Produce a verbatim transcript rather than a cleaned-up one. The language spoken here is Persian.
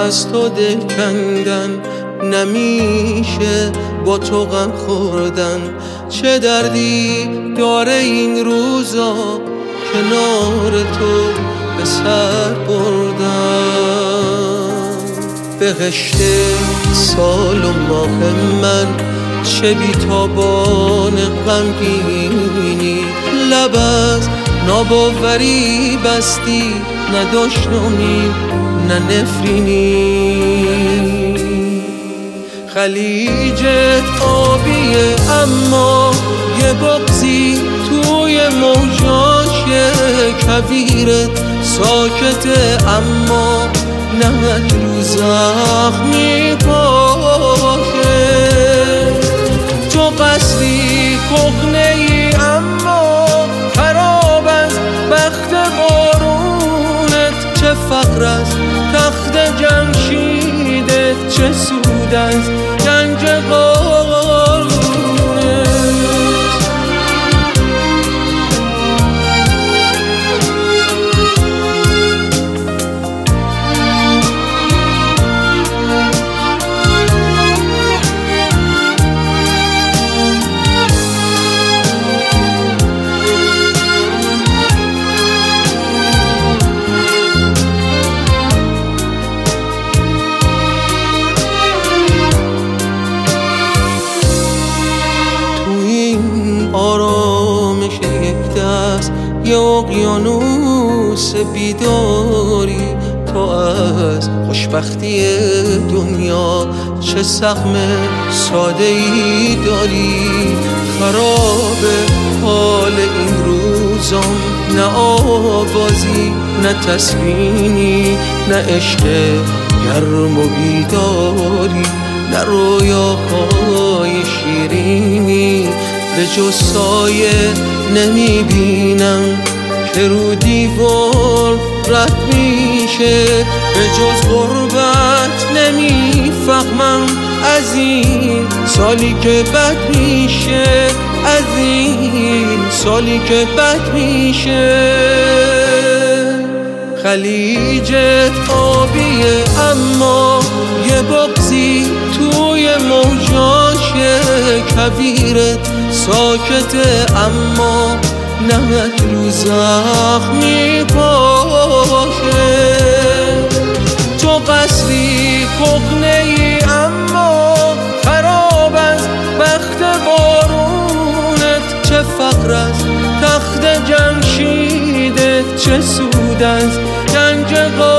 از تو دل کندن، نمیشه با تو غم خوردن. چه دردی داره این روزا کنار تو به سر بردن. بهشت سال و ماه من چه بی‌تابان غمگینی، لب از ناباوری بستی، نداشت امید نه نفرینی. خلیجت آبیه اما یه بغضی توی موجاشه، کویرت ساکته اما نمک رو زخم میپاشه. تو قصری کهنه ای اما خراب از بخت بارونت، چه فقر از تخت جمشیدت، چه سود از گنج قارونت. آرامش یک دست یه اقیانوس بیداری، تو از خوشبختی دنیا چه سهم ساده ای داری. خراب حال این روزام، نه آوازی نه تسکینی، نه عشق گرم و بیداری، نه رویاهای شیرینی. به جز سایه نمیبینم که رو دیوار رد میشه، به جز غربت نمیفهمم از این سالی که بد میشه، از این سالی که بد میشه. خلیجت آبیه اما یه بغضی توی موجاشه، کویرت ساکته اما نمک رو زخم میپاشه. تو قصری کهنه ای اما خراب از بخت بارونت، چه فقر از تخت جمشیدت، چه سود از گنج قارونت.